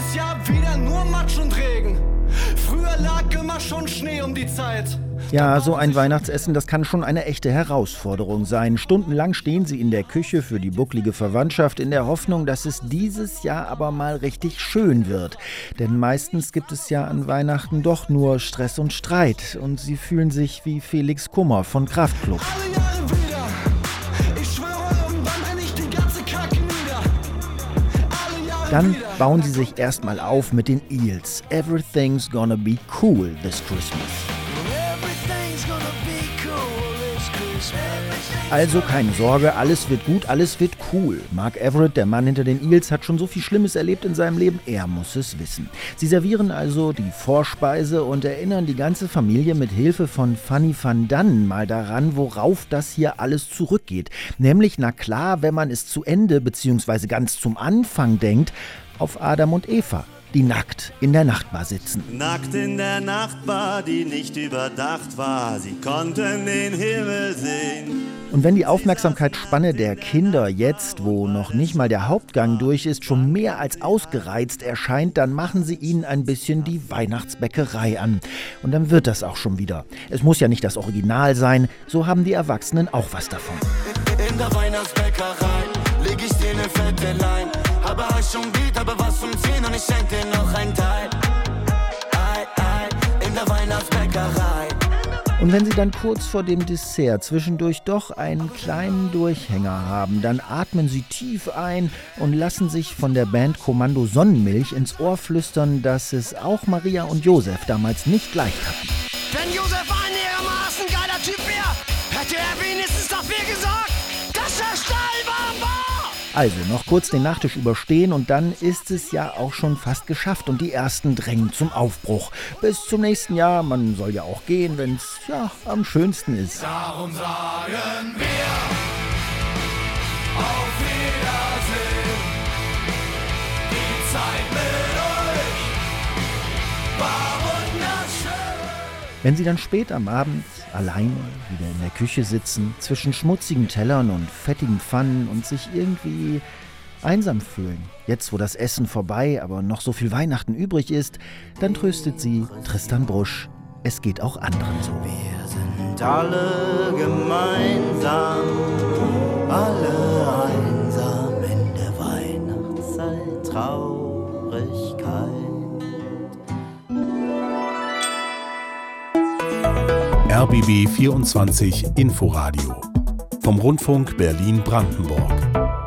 dieses Jahr wieder nur Matsch und Regen. Früher lag immer schon Schnee um die Zeit. Ja, so ein Weihnachtsessen, das kann schon eine echte Herausforderung sein. Stundenlang stehen sie in der Küche für die bucklige Verwandtschaft in der Hoffnung, dass es dieses Jahr aber mal richtig schön wird. Denn meistens gibt es ja an Weihnachten doch nur Stress und Streit. Und sie fühlen sich wie Felix Kummer von Kraftklub. Alle Jahre wieder. Ich schwöre, irgendwann bring ich die ganze Kacke nieder. Alle Jahre Dann wieder. bauen sie sich erstmal auf mit den Eels. Everything's gonna be cool this Christmas. Also keine Sorge, alles wird gut, alles wird cool. Mark Everett, der Mann hinter den Eels, hat schon so viel Schlimmes erlebt in seinem Leben, er muss es wissen. Sie servieren also die Vorspeise und erinnern die ganze Familie mit Hilfe von Fanny van Dannen mal daran, worauf das hier alles zurückgeht. Nämlich, na klar, wenn man es zu Ende bzw. ganz zum Anfang denkt, auf Adam und Eva, die nackt in der Nachtbar sitzen. Nackt in der Nachtbar, die nicht überdacht war, sie konnten den Himmel sehen. Und wenn die Aufmerksamkeitsspanne der Kinder jetzt, wo noch nicht mal der Hauptgang durch ist, schon mehr als ausgereizt erscheint, dann machen sie ihnen ein bisschen die Weihnachtsbäckerei an. Und dann wird das auch schon wieder. Es muss ja nicht das Original sein, so haben die Erwachsenen auch was davon. In der Weihnachtsbäckerei leg ich dir ne fette Lein. Habe Eis schon Beat, aber was zum 10 und ich schenk dir noch ein Teil. In der Weihnachtsbäckerei. Und wenn sie dann kurz vor dem Dessert zwischendurch doch einen kleinen Durchhänger haben, dann atmen sie tief ein und lassen sich von der Band Kommando Sonnenmilch ins Ohr flüstern, dass es auch Maria und Josef damals nicht leicht hatten. Wenn Josef einigermaßen geiler Typ wäre, hätte er wenigstens dafür gesorgt, dass er stahlwarm war. Also noch kurz den Nachtisch überstehen und dann ist es ja auch schon fast geschafft und die ersten drängen zum Aufbruch. Bis zum nächsten Jahr, man soll ja auch gehen, wenn's ja am schönsten ist. Darum sagen wir auf Wiedersehen. Die Zeit mit euch war wunderschön. Wenn sie dann spät am Abend alleine wieder in der Küche sitzen, zwischen schmutzigen Tellern und fettigen Pfannen und sich irgendwie einsam fühlen, jetzt wo das Essen vorbei, aber noch so viel Weihnachten übrig ist, dann tröstet sie Tristan Brusch, es geht auch anderen so. Wir sind alle gemeinsam, alle einsam in der Weihnachtszeit, Traurigkeit. RBB 24 Inforadio vom Rundfunk Berlin-Brandenburg.